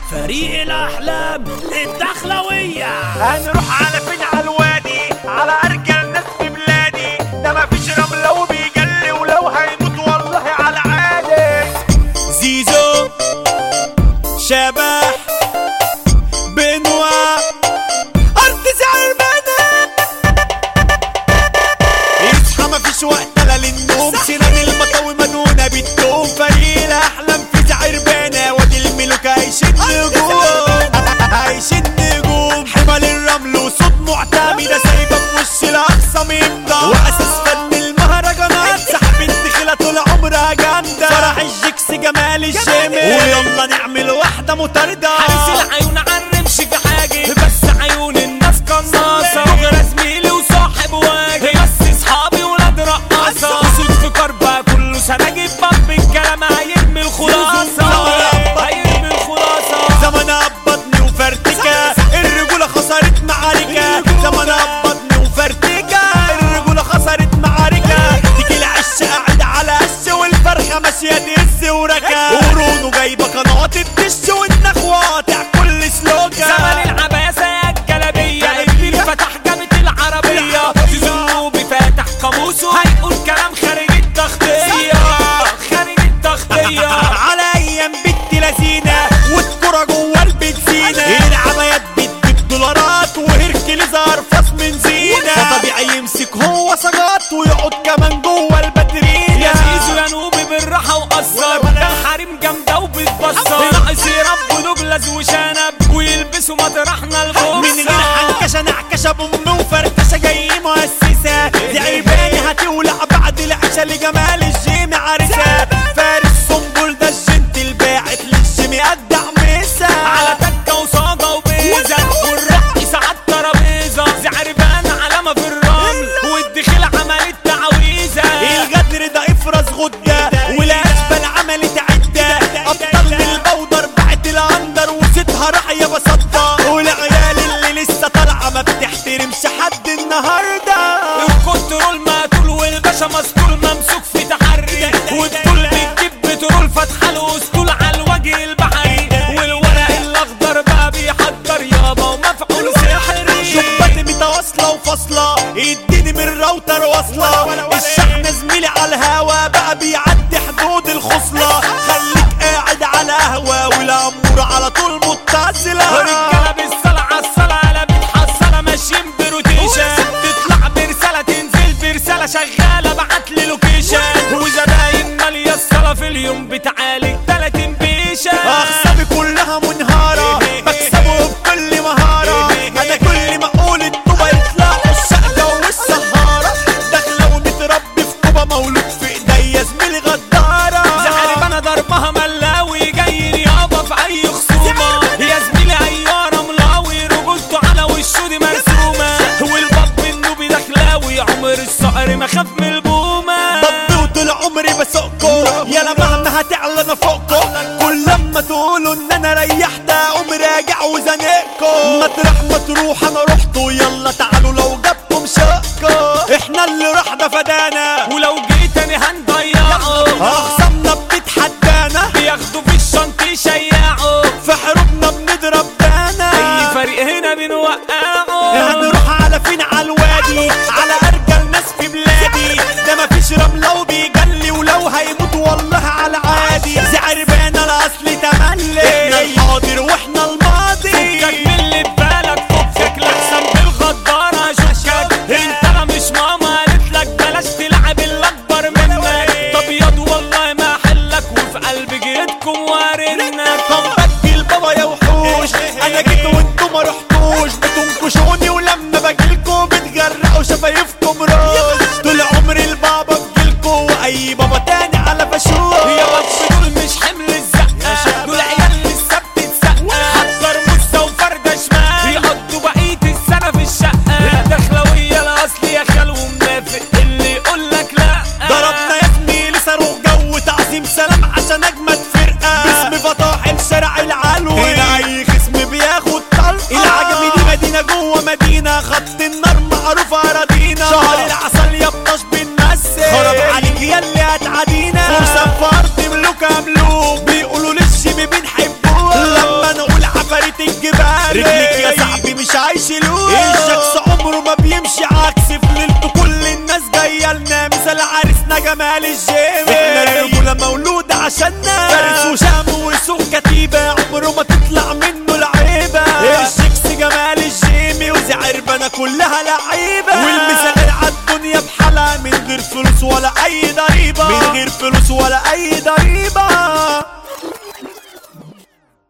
فريق الأحلام الدخلوية. هنروح على فين؟ على الوادي، على أرجل ناس في بلادي. ده مفيش رملة وبيجلي، ولو هيموت والله على عادي. زيزو شبح بنوا أرض زعربانة، يصحى مفيش وقت لا للنوم، سنان المطاوي مدونة بالدوم. فريق الأحلام في زعربانة، وادي الملوك عايشين نجوم، عايشين نجوم. حمل الرمل وصوت معتمدة سايبة في وش الأقصى ممضى، وأساس فن المهرجانات سحب الدخلة طول عمرها جامدة. فرح الجيكس جمال الجيمي، ويلا نعمل واحدة مطاردة. حارس العيون عالرمش في حاجة، بس عيون الناس قناصة. دغري زميلي وصاحب واجب، بس صحابي ولاد رقاصة. وصوت في كربة كله سراجي باب، الكلام هيرمي الخلاصة، هيرمي الخلاصة. زمان قبضني وفرتكة، الرجولة خسرت معاركة. زمان قبضني وفرتكة، الرجولة خسرت معاركة. تيجي العش قاعد على قش، والفرخة ماشية تهز وركة. ورونو جايبة قنوات الدش، والنخوة قاطع كل سلوكة. زمن العباسة يا الجلابية، اللي فتح جابت العربية. زنوبي فاتح قاموسه، هيقول كلام خارج التغطية، خارج التغطية. على ايام بنت لذينة، والكرة جوه البنزينة. العبايات بتجيب دولارات، وهركليز ارفص من زينة. فطبيعي يمسك هو سجات، ويقعد كمان جوه الباترينا. يا زيزو يا نوبي بالراحة وقصر، ده الحريم جامدة وبتبصر. ناقص يربوا دبلز وشنب، ويلبسوا مطرحنا البوكسر. من غير حنكشة نعكشة بأم وفركشة، جاي مؤسسة زعرباني هتولع بعد العشاء لجمال الجيم عرسة. فارس سنبل ده الجنت الباعت للجيم أجدع مسا. على تكة وصاجة وبيزة، والرقص على الترابيزة. زعربان علامة في الرمل، والدخيل عملت تعويذة. الغدر ده افرز غدة، والأسبل عملت عدة. أبطال من البودر بعت الأندر، وستها راح يا بسطة. والعيال اللي لسه طالعة ما بتحترمش حد النهاردة. الكنترول مقتول، والباشا مسطول ممسوك في تحري. والطول بتجيب بترول، فاتحة له اسطول على الوجه البحري. والورق الأخضر بقى بيحضر يابا، ومفعول سحري. شبات متواصلة وفاصلة، اديني من الراوتر واصلة. الشحن زميلي على الهوا بقى بيعدي حدود الخصلة. خليك قاعد على قهوة، والأمور على طول متصلة. رجالة بالصلاة عالصلاة، لا بتحصلة ماشيين بروتيشن. تطلع برسالة تنزل برسالة، شغالة بعتلي لوكيشن. وزباين مالية الصلاة في اليوم بتعالج 30 بيشن. أخصابي كلها منهارة، بكسبه بكل مهارة. أنا كل ما أقول الطوبة يطلعوا الشقة والسهارة. داخلة ومتربي في طوبة، مولود في إيديا زميلي غدارة. زعربانة ضربها ملاوي، جاي يابا في أي خصومة. يا زميلي أيارة ملاوي، رجولته على وشه دي مرسومة. والباب النوبي دخلاوي، عمر الصقر ما خاف من البومة. ضبي وطول عمري بسوقكو، يلا مهما هتعلى انا فوقكو. كل لما تقولوا ان انا ريحت، اقوم راجع وزنقكو. مطرح ما تروح انا رحت، ويلا تعالوا لو جابكم شقكو. احنا اللي راح ده فدانا، ولو جيت تاني هنضيعه. اخصامنا بتتحدانا، بياخدوا في الشنط يشيعوا. في حروبنا بنضرب دانا. اي فريق هنا بنوقعه. هنروح على فين؟ على الوادي، على ارجل ناس في بلادي. ده مفيش رملة وبيجلي، ولو هيموت والله على عادي. زعربانة الاصل تملي، احنا الحاضر واحنا الماضي. فكك من اللي ببالك، فكك لحسن بالغدارة شكك. انت انا مش ماما قالت لك بلاش تلعب اللي اكبر منك. طب ياض والله ما حلك، وفي قلب جيتكم وارنك. طب البابا يا وحوش، انا جيت وانتوا ما رحتوش. بتنكشوني ولما باجيلكوا بتجرقوا شفايفكم روش. طول عمري البابا بجيلكوا، واي بابا تاني على فشوش. يا بس دول مش حمل الزقة، دول عيال لسه بتتسقى. حضر موسى وفردة شمال، يقضوا بقية السنة في الشقة. الدخلوية الأصل يا خالو منافق، اللي يقولك لأ. ضربنا يا زميلي صاروخ جو تعظيم سلام عشان اجمد فرقة. باسم فطاحل شارع رجلك يا صاحبي مش هيشيلوه، الشخص عمره ما بيمشي عكس في ليلته، كل الناس جايه لنا مثل عريسنا جمال الجيم. احنا الرجوله مولوده عشاننا، فارس